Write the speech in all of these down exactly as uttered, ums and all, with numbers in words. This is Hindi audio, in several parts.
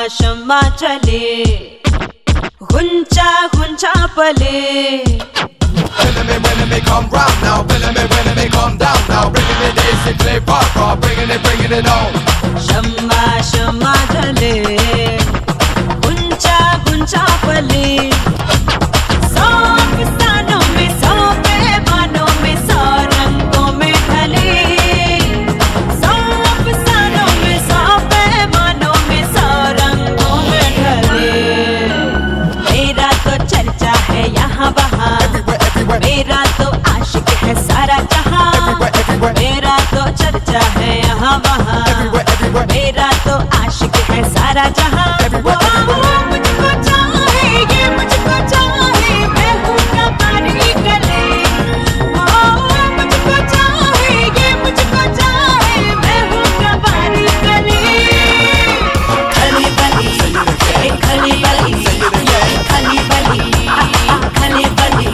शम्मा चले, गुंचा गुंचा पले। Feeling me, winning me, come round now. Feeling me, winning me, come down now. Bringing it easy, play pop, bringing it, bringing it on. शम्मा शम्मा चले, गुंचा गुंचा पले। सौ अफसानों में, सौ पैमानों में, सौ रंगों में ढले। सौ अफसानों में, सौ पैमानों में, सौ रंगों में ढले। मेरा तो चर्चा है यहाँ वहाँ, मेरा तो आशिक है सारा जहाँ। मेरा तो चर्चा है यहाँ वहाँ, मेरा तो आशिक है सारा जहाँ। मुझको चाहे, ये मुझको चाहे, मैं हूँ कबाड़ी गले। मुझको चाहे, ये मुझको चाहे, मैं हूँ कबाड़ी गले। खली बली, खली बली, खली बली, खली बली।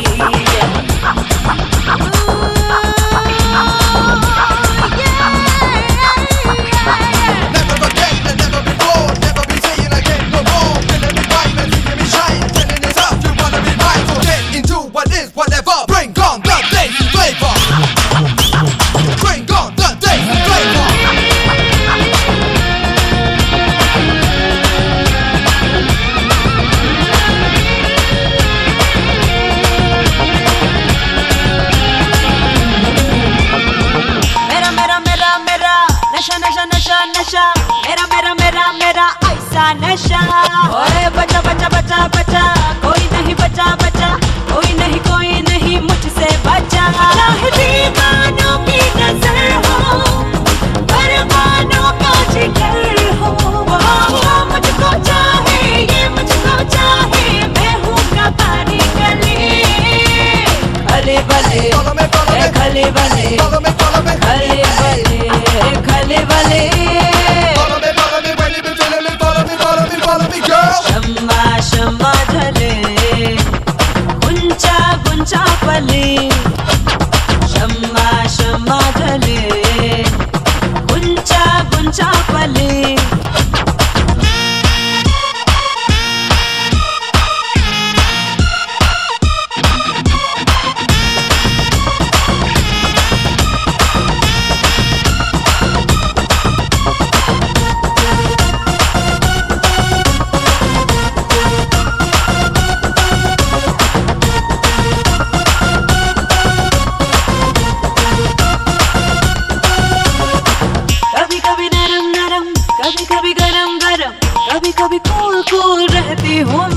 नशा मेरा मेरा मेरा मेरा ऐसा नशा। ओए बचा बचा बचा बचा, कोई नहीं बचा बचा, कोई नहीं कोई नहीं मुझसे बचा। चाहे दीवानों की नजर हो, परवानों का जिगर हो। मुझको चाहे, ये मुझको चाहे, मैं हूँ कबाड़ी गले। खले बले, खले बले, खले बले, खले बले। शम्मा शम्मा ढले, गुंचा गुंचा पले। शम्मा शम्मा ढले, गुंचा गुंचा पले। कभी कभी गरम गरम, कभी कभी कूल कूल रहती हूँ।